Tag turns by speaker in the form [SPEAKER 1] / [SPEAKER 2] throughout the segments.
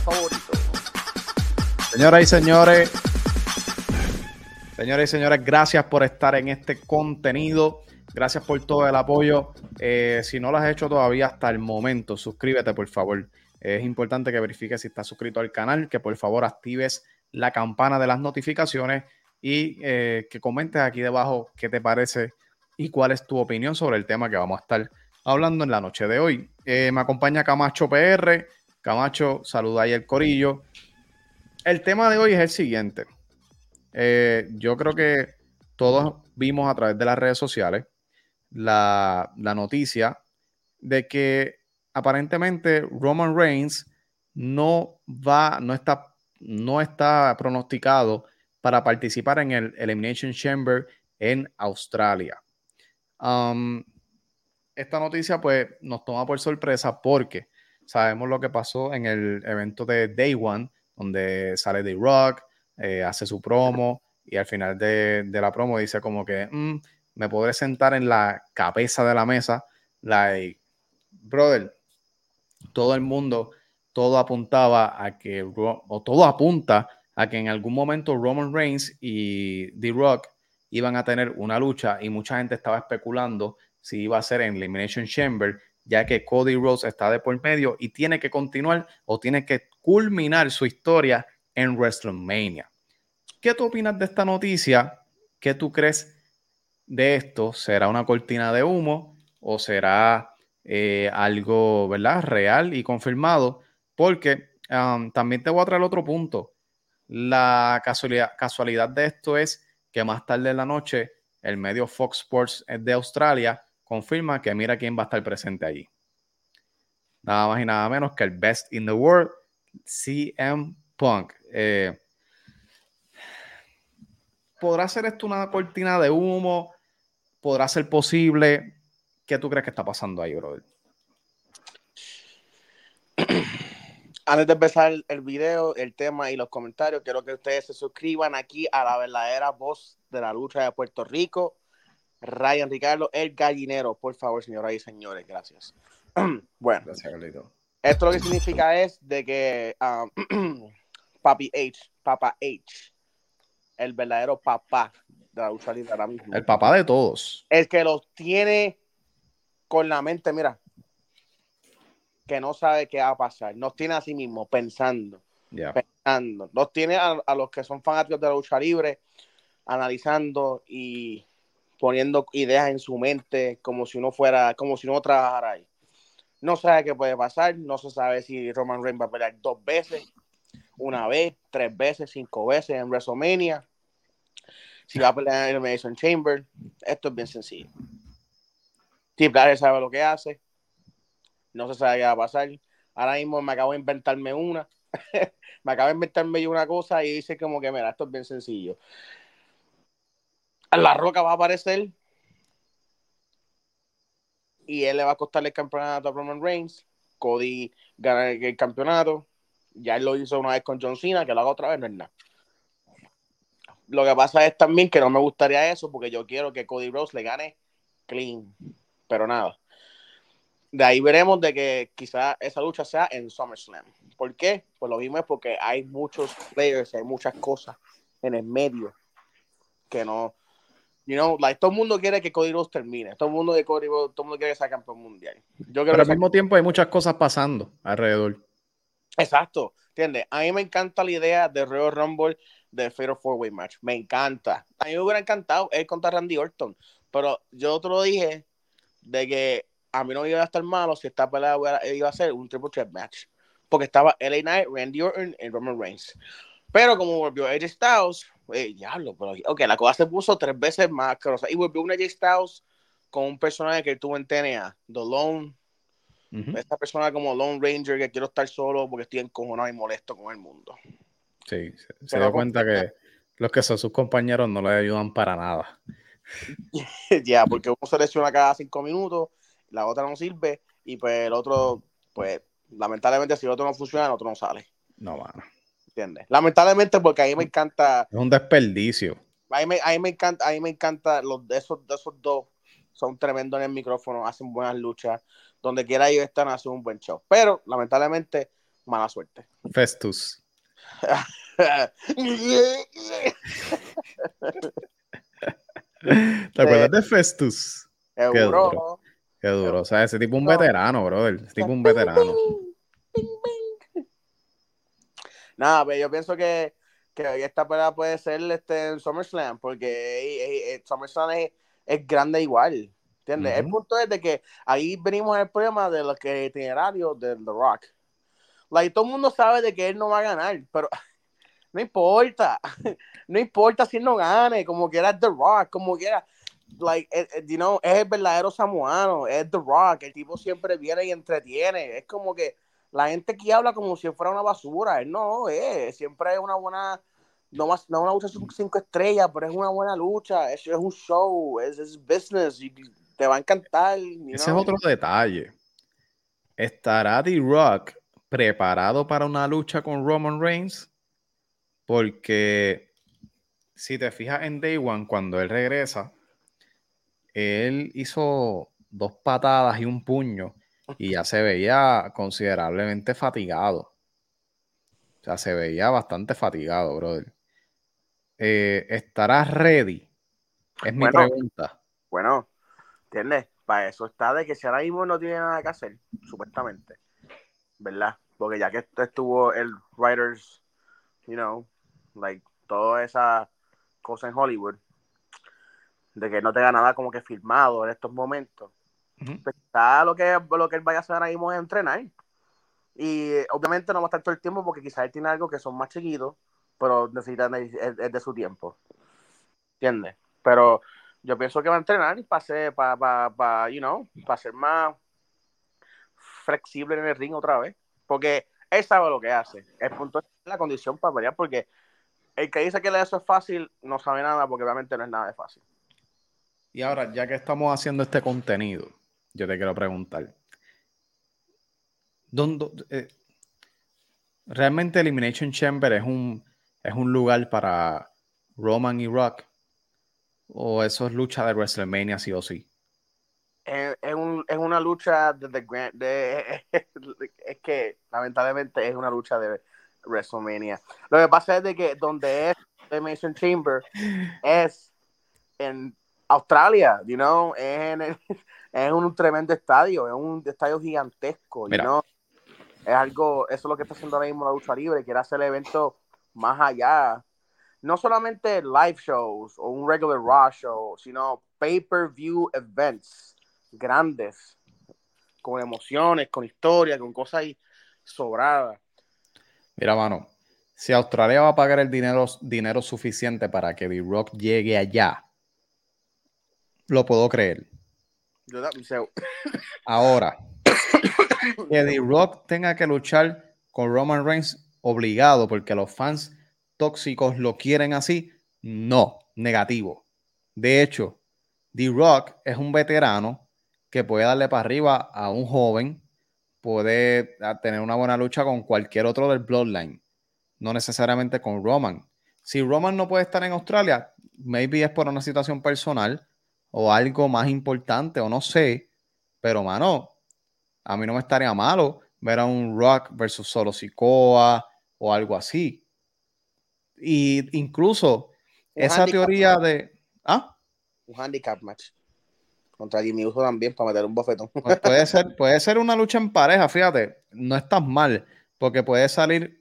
[SPEAKER 1] favorito.
[SPEAKER 2] Señoras y señores, gracias por estar en este contenido. Gracias por todo el apoyo. Si no lo has hecho todavía hasta el momento, suscríbete, por favor. Es importante que verifiques si estás suscrito al canal, que por favor actives la campana de las notificaciones y que comentes aquí debajo qué te parece y cuál es tu opinión sobre el tema que vamos a estar hablando en la noche de hoy. Me acompaña Camacho PR. Camacho, saluda ahí el corillo. El tema de hoy es el siguiente. Yo creo que todos vimos a través de las redes sociales la noticia de que aparentemente Roman Reigns no está pronosticado para participar en el Elimination Chamber en Australia. Esta noticia pues nos toma por sorpresa porque sabemos lo que pasó en el evento de Day One, donde sale The Rock, hace su promo y al final de la promo dice como que me podré sentar en la cabeza de la mesa. Like, brother, todo el mundo, todo apuntaba a que, o todo apunta a que en algún momento Roman Reigns y The Rock iban a tener una lucha y mucha gente estaba especulando si iba a ser en Elimination Chamber, ya que Cody Rhodes está de por medio y tiene que continuar o tiene que culminar su historia en WrestleMania. ¿Qué tú opinas de esta noticia? ¿Qué tú crees de esto? ¿Será una cortina de humo o será algo, ¿verdad?, real y confirmado? Porque también te voy a traer otro punto. La casualidad de esto es que más tarde en la noche el medio Fox Sports de Australia confirma que mira quién va a estar presente allí. Nada más y nada menos que el Best in the World, CM Punk. ¿Podrá ser esto una cortina de humo? ¿Podrá ser posible? ¿Qué tú crees que está pasando ahí, brother?
[SPEAKER 1] Antes de empezar el video, el tema y los comentarios, quiero que ustedes se suscriban aquí a la verdadera voz de la lucha de Puerto Rico, Ryan Ricardo, el gallinero. Por favor, señoras y señores, gracias. Bueno,
[SPEAKER 2] gracias, Carlito.
[SPEAKER 1] Esto lo que significa es de que Papa H, el verdadero papá de la lucha libre ahora mismo.
[SPEAKER 2] El papá de todos.
[SPEAKER 1] El que los tiene con la mente, mira, que no sabe qué va a pasar. Nos tiene a sí mismo pensando. Pensando. Nos tiene a los que son fanáticos de la lucha libre analizando y poniendo ideas en su mente como si uno trabajara ahí. No sabe qué puede pasar, no se sabe si Roman Reigns va a pelear 2 veces, 1 vez, 3 veces, 5 veces en WrestleMania. Si va a pelear en el Elimination Chamber, esto es bien sencillo. Triple H sabe lo que hace, no se sabe qué va a pasar. Ahora mismo me acabo de inventarme una. Me acabo de inventarme yo una cosa y dice como que, mira, esto es bien sencillo. La Roca va a aparecer y él le va a costar el campeonato a Roman Reigns. Cody gana el campeonato. Ya él lo hizo una vez con John Cena, que lo haga otra vez, no es nada. Lo que pasa es también que no me gustaría eso porque yo quiero que Cody Rhodes le gane clean, pero nada. De ahí veremos de que quizá esa lucha sea en SummerSlam. ¿Por qué? Pues lo mismo es porque hay muchos players, hay muchas cosas en el medio que no, todo el mundo quiere que Cody Rhodes termine, todo el mundo quiere que sea campeón mundial.
[SPEAKER 2] Pero al mismo tiempo hay muchas cosas pasando alrededor.
[SPEAKER 1] Exacto, ¿entiendes? A mí me encanta la idea de Royal Rumble de Fatal 4-Way Match, me encanta. A mí me hubiera encantado él contra Randy Orton, pero yo te lo dije de que a mí no iba a estar malo si esta pelea iba a ser un Triple Threat Match, porque estaba LA Knight, Randy Orton y Roman Reigns. Pero como volvió AJ Styles, diablo, pero ok, la cosa se puso 3 veces más, y volvió un AJ Styles con un personaje que tuvo en TNA, The Lone. Esta persona como Lone Ranger, que quiero estar solo porque estoy encojonado y molesto con el mundo.
[SPEAKER 2] Sí, se dio cuenta que los que son sus compañeros no le ayudan para nada.
[SPEAKER 1] Ya, porque uno se lesiona cada 5 minutos, la otra no sirve, y pues el otro, pues, lamentablemente si el otro no funciona, el otro no sale.
[SPEAKER 2] No, mano.
[SPEAKER 1] ¿Entiendes? Lamentablemente porque a mí me encanta...
[SPEAKER 2] Es un desperdicio.
[SPEAKER 1] A mí me encanta esos dos son tremendos en el micrófono, hacen buenas luchas, donde quiera ellos están, hacen un buen show. Pero, lamentablemente, Mala suerte.
[SPEAKER 2] Festus. ¿Te acuerdas de Festus? Qué duro. Qué duro. O sea, ese tipo un veterano, brother. Ese tipo un veterano.
[SPEAKER 1] Nada, pero yo pienso que esta pelea puede ser en SummerSlam, porque SummerSlam es grande igual. ¿Entiendes? El punto es de que ahí venimos al problema de los que itinerario de The Rock. Like, todo el mundo sabe de que él no va a ganar, pero no importa. No importa si él no gane, como quiera The Rock, como quiera. Like, you know, es el verdadero samoano, es The Rock, el tipo siempre viene y entretiene. Es como que la gente aquí habla como si fuera una basura. Él no es, siempre es una buena, no una lucha 5 estrellas, pero es una buena lucha. Es un show, es business, y te va a encantar.
[SPEAKER 2] Ese es otro detalle. ¿Estará The Rock preparado para una lucha con Roman Reigns? Porque si te fijas en Day One, cuando él regresa, él hizo 2 patadas y un puño y ya se veía considerablemente fatigado. O sea, se veía bastante fatigado, brother. ¿Estarás ready? Es mi pregunta.
[SPEAKER 1] Bueno, ¿entiendes? Para eso está de que si ahora mismo no tiene nada que hacer, supuestamente, ¿verdad? Porque ya que estuvo el Writers, you know, like, toda esa cosa en Hollywood, de que no tenga nada como que filmado en estos momentos. Pues está lo que él vaya a hacer ahora mismo es entrenar. Y obviamente no va a estar todo el tiempo porque quizás él tiene algo que son más chiquitos, pero necesitan es de su tiempo. ¿Entiendes? Pero yo pienso que va a entrenar para ser, you know, para ser más flexible en el ring otra vez. Porque él sabe lo que hace. El punto es la condición para pelear, porque el que dice que eso es fácil no sabe nada, porque obviamente no es nada de fácil.
[SPEAKER 2] Y ahora, ya que estamos haciendo este contenido, yo te quiero preguntar, ¿realmente Elimination Chamber es un lugar para Roman y Rock? ¿O eso es lucha de WrestleMania sí o sí?
[SPEAKER 1] Es una lucha es que lamentablemente es una lucha de WrestleMania. Lo que pasa es de que donde es Elimination Chamber es en Australia, you know, es un tremendo estadio, es un estadio gigantesco, you know. Es algo, eso es lo que está haciendo ahora mismo la lucha libre, quiere hacer el evento más allá. No solamente live shows o un regular Raw show, sino pay-per-view events grandes, con emociones, con historia, con cosas ahí sobradas.
[SPEAKER 2] Mira, mano, si Australia va a pagar el dinero suficiente para que The Rock llegue allá, lo puedo creer. Ahora, que The Rock tenga que luchar con Roman Reigns obligado porque los fans tóxicos lo quieren así, no, negativo. De hecho, The Rock es un veterano que puede darle para arriba a un joven, puede tener una buena lucha con cualquier otro del Bloodline, no necesariamente con Roman. Si Roman no puede estar en Australia, maybe es por una situación personal o algo más importante o no sé, pero mano, a mí no me estaría malo ver a un Rock versus Solo Sikoa o algo así. Y incluso esa teoría de...
[SPEAKER 1] Un handicap match contra Jimmy Uso también para meter un bofetón.
[SPEAKER 2] Pues puede ser una lucha en pareja, fíjate, no es tan mal, porque puede salir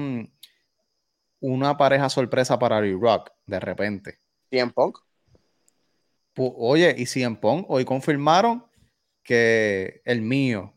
[SPEAKER 2] una pareja sorpresa para The Rock de repente.
[SPEAKER 1] CM Punk.
[SPEAKER 2] Oye, y CM Punk, hoy confirmaron que el mío,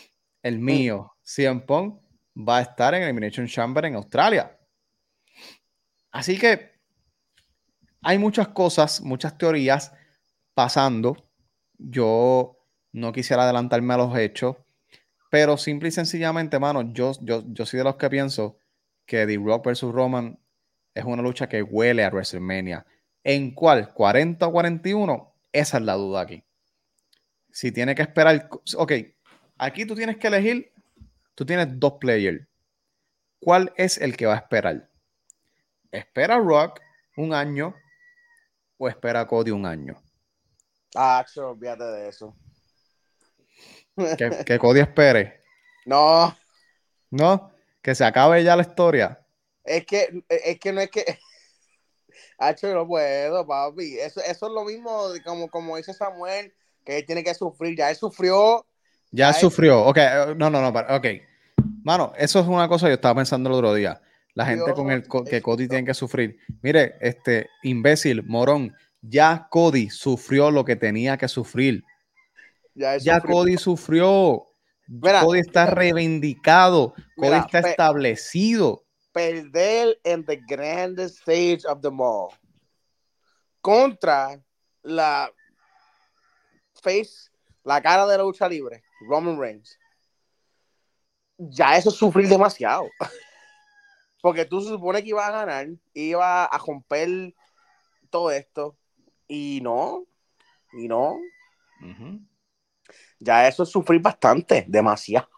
[SPEAKER 2] CM Punk, va a estar en Elimination Chamber en Australia. Así que hay muchas cosas, muchas teorías pasando. Yo no quisiera adelantarme a los hechos, pero simple y sencillamente, mano, yo soy de los que pienso que The Rock versus Roman es una lucha que huele a WrestleMania. ¿En cuál? ¿40 o 41? Esa es la duda aquí. Si tiene que esperar... Ok, aquí tú tienes que elegir, tú tienes 2 players. ¿Cuál es el que va a esperar? ¿Espera Rock un año o espera Cody un año?
[SPEAKER 1] Olvídate de eso.
[SPEAKER 2] Que Cody espere.
[SPEAKER 1] No.
[SPEAKER 2] ¿No? Que se acabe ya la historia.
[SPEAKER 1] Es que no es que. Hacho, no puedo, papi. Eso es lo mismo como dice Samuel, que él tiene que sufrir. Ya él sufrió.
[SPEAKER 2] Ya
[SPEAKER 1] Ya él.
[SPEAKER 2] sufrió. Ok, no, ok. Mano, eso es una cosa que yo estaba pensando el otro día. La gente con
[SPEAKER 1] Sufrió,
[SPEAKER 2] el que Cody tiene que sufrir. Mire, imbécil, morón, ya Cody sufrió lo que tenía que sufrir.
[SPEAKER 1] Ya él
[SPEAKER 2] Ya
[SPEAKER 1] sufrió.
[SPEAKER 2] Cody sufrió.
[SPEAKER 1] Mira,
[SPEAKER 2] Cody está reivindicado. Cody
[SPEAKER 1] mira,
[SPEAKER 2] está establecido.
[SPEAKER 1] perder en the grandest stage of them all contra la face, la cara de la lucha libre, Roman Reigns. Ya eso es sufrir demasiado. Porque tú se supone que iba a ganar, iba a romper todo esto, y no, y no.
[SPEAKER 2] Ujú.
[SPEAKER 1] Ya eso es sufrir bastante, demasiado.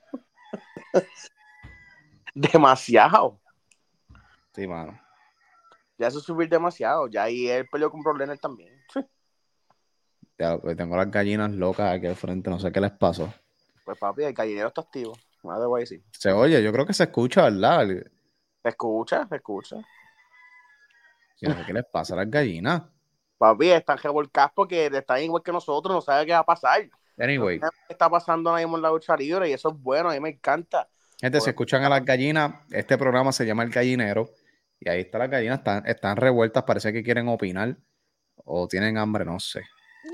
[SPEAKER 1] Demasiado.
[SPEAKER 2] Sí, mano.
[SPEAKER 1] Ya eso es sufrir demasiado. Ya ahí él peleó con Brock Lesnar también.
[SPEAKER 2] Ya, pues tengo las gallinas locas aquí al frente, no sé qué les pasó.
[SPEAKER 1] Pues papi, el gallinero está activo. Nada de voy a decir.
[SPEAKER 2] Se oye, yo creo que se escucha, ¿verdad?
[SPEAKER 1] ¿Se escucha? ¿Se escucha?
[SPEAKER 2] Yo no sé qué les pasa a las gallinas.
[SPEAKER 1] Papi, están revolcados porque están igual que nosotros, no saben qué va a pasar. No
[SPEAKER 2] Anyway,
[SPEAKER 1] saben qué está pasando ahora mismo en la lucha libre y eso es bueno, a mí me encanta.
[SPEAKER 2] gente, si
[SPEAKER 1] Porque,
[SPEAKER 2] escuchan a las gallinas, este programa se llama El Gallinero y ahí está las gallinas, están revueltas, parece que quieren opinar o tienen hambre, no sé.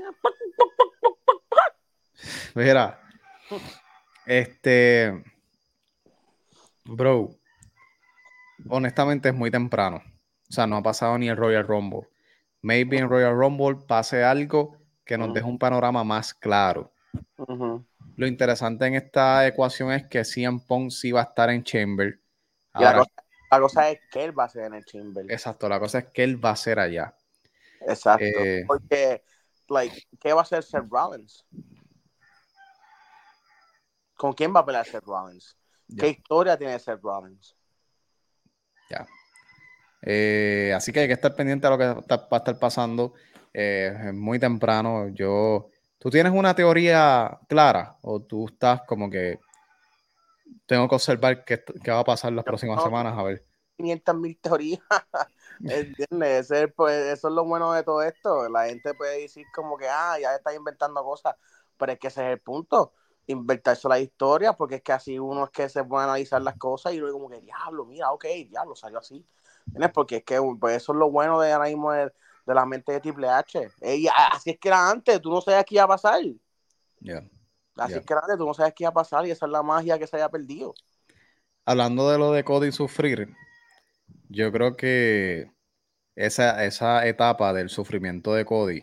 [SPEAKER 2] Mira, este, bro, honestamente es muy temprano. O sea, no ha pasado ni el Royal Rumble. Maybe en Royal Rumble pase algo que nos deje un panorama más claro. Lo interesante en esta ecuación es que CM Punk sí va a estar en Chamber.
[SPEAKER 1] y
[SPEAKER 2] Ahora,
[SPEAKER 1] la cosa es que él va a ser en el Chamber.
[SPEAKER 2] exacto, la cosa es que él va a ser allá.
[SPEAKER 1] Exacto.
[SPEAKER 2] Eh,
[SPEAKER 1] Porque, ¿qué va a hacer Seth Rollins? ¿Con quién va a pelear Seth Rollins? ¿Qué
[SPEAKER 2] ya,
[SPEAKER 1] historia tiene Seth Rollins?
[SPEAKER 2] ya. Así que hay que estar pendiente a lo que va a estar pasando. Es muy temprano. ¿Tú tienes una teoría clara o tú estás como que tengo que observar qué va a pasar las próximas
[SPEAKER 1] No,
[SPEAKER 2] semanas? A ver.
[SPEAKER 1] 500,000 teorías. ¿Entiendes? Eso es lo bueno de todo esto. La gente puede decir como que, ya está inventando cosas, pero es que ese es el punto. Inventarse la historia, porque es que así uno es que se puede analizar las cosas y luego como que, diablo, mira, ok, diablo, salió así. ¿Entiendes? Porque es que pues eso es lo bueno de ahora mismo de la mente de Triple H. Así es que era antes, tú no sabías qué iba a pasar.
[SPEAKER 2] Ya,
[SPEAKER 1] Así
[SPEAKER 2] ya.
[SPEAKER 1] es que era antes, tú no sabes qué iba a pasar y esa es la magia que se haya perdido.
[SPEAKER 2] Hablando de lo de Cody sufrir, yo creo que esa etapa del sufrimiento de Cody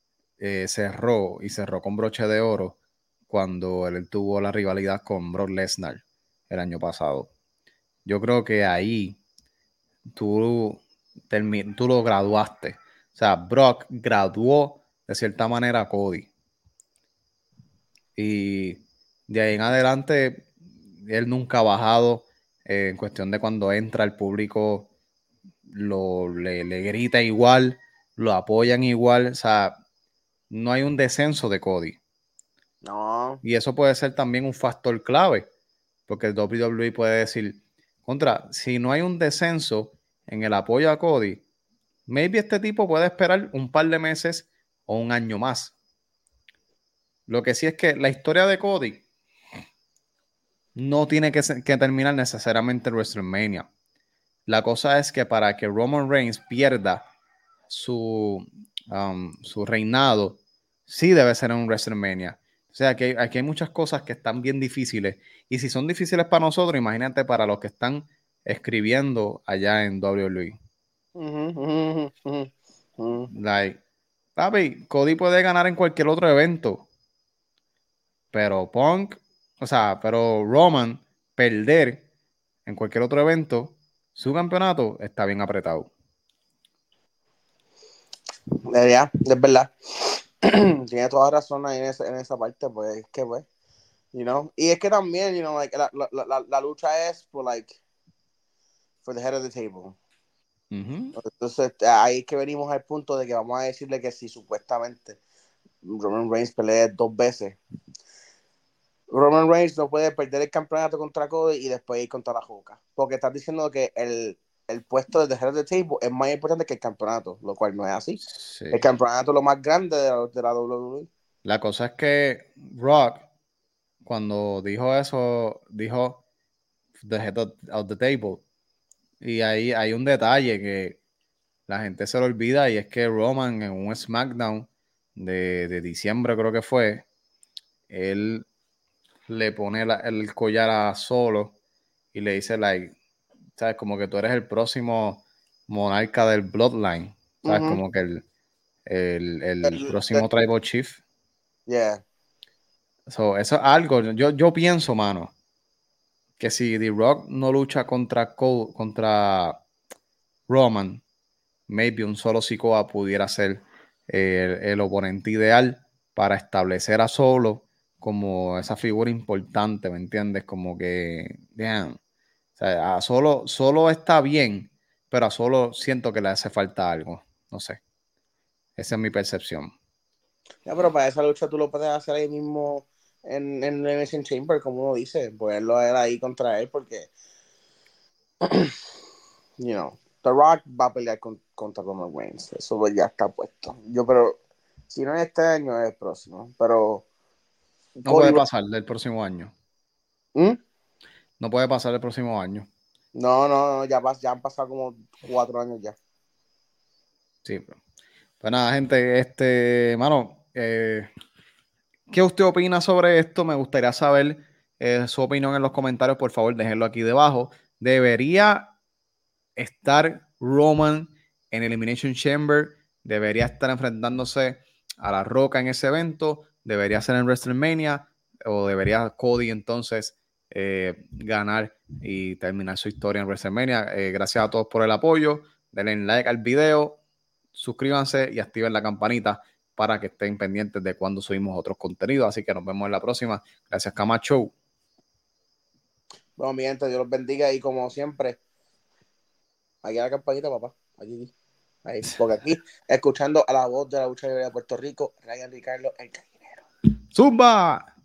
[SPEAKER 2] cerró con broche de oro cuando él tuvo la rivalidad con Brock Lesnar el año pasado. Yo creo que ahí tú, tú lo graduaste. O sea, Brock graduó de cierta manera a Cody. Y de ahí en adelante, él nunca ha bajado en cuestión de cuando entra el público, le grita igual, lo apoyan igual. O sea, no hay un descenso de Cody.
[SPEAKER 1] No,
[SPEAKER 2] Y eso puede ser también un factor clave, porque el WWE puede decir, si no hay un descenso en el apoyo a Cody, maybe este tipo puede esperar un par de meses o un año más. Lo que sí es que la historia de Cody no tiene que terminar necesariamente en WrestleMania. La cosa es que para que Roman Reigns pierda su reinado, sí debe ser en un WrestleMania. O sea, que aquí hay muchas cosas que están bien difíciles. Y si son difíciles para nosotros, imagínate para los que están escribiendo allá en WWE. Like, papi, Cody puede ganar en cualquier otro evento, pero pero Roman perder en cualquier otro evento, su campeonato está bien apretado.
[SPEAKER 1] ya, es verdad. Tiene toda razón ahí en esa parte, pues, es que, pues, y es que también, la lucha es for the head of the table.
[SPEAKER 2] Ujú.
[SPEAKER 1] Entonces, ahí es que venimos al punto de que vamos a decirle que si supuestamente Roman Reigns pelea 2 veces, Roman Reigns no puede perder el campeonato contra Cody y después ir contra la Roca. Porque estás diciendo que el puesto de Head of the Table es más importante que el campeonato, lo cual no es así.
[SPEAKER 2] Sí.
[SPEAKER 1] El campeonato es lo más grande de la WWE.
[SPEAKER 2] La cosa es que Rock, cuando dijo eso, dijo the head of the table. Y ahí hay un detalle que la gente se lo olvida y es que Roman en un SmackDown de diciembre creo que fue, él le pone el collar a Solo y le dice, like, ¿sabes? Como que tú eres el próximo monarca del Bloodline, ¿sabes? Como que el próximo Tribal Chief.
[SPEAKER 1] Yeah.
[SPEAKER 2] So, eso es algo, yo pienso, mano, que si The Rock no lucha contra Roman, maybe un Solo Sikoa pudiera ser el oponente ideal para establecer a Solo como esa figura importante, ¿me entiendes? Como que, damn, o sea, a Solo está bien, pero a Solo siento que le hace falta algo, no sé, esa es mi percepción.
[SPEAKER 1] Ya, pero para esa lucha tú lo puedes hacer ahí mismo en Elimination Chamber, como uno dice, ponerlo a él ahí contra él, porque, you know, The Rock va a pelear contra Roman Reigns, eso ya está puesto. Pero si no es este año, es el próximo, pero
[SPEAKER 2] No
[SPEAKER 1] Cody
[SPEAKER 2] puede pasar del próximo año.
[SPEAKER 1] ¿Mm?
[SPEAKER 2] No puede pasar el próximo año.
[SPEAKER 1] No, ya han pasado como 4 años ya.
[SPEAKER 2] Sí, pues nada, gente, mano, ¿qué usted opina sobre esto? Me gustaría saber su opinión en los comentarios. Por favor, déjenlo aquí debajo. ¿Debería estar Roman en Elimination Chamber? ¿Debería estar enfrentándose a La Roca en ese evento? ¿Debería ser en WrestleMania? ¿O debería Cody entonces ganar y terminar su historia en WrestleMania? Gracias a todos por el apoyo. Denle like al video, suscríbanse y activen la campanita para que estén pendientes de cuando subimos otros contenidos. Así que nos vemos en la próxima. Gracias, Camacho.
[SPEAKER 1] Bueno, mi gente, Dios los bendiga y como siempre, aquí a la campanita, papá. Ahí. Porque aquí, escuchando a la voz de la lucha libre de Puerto Rico, Ryan Ricardo, el Cañinero.
[SPEAKER 2] ¡Zumba!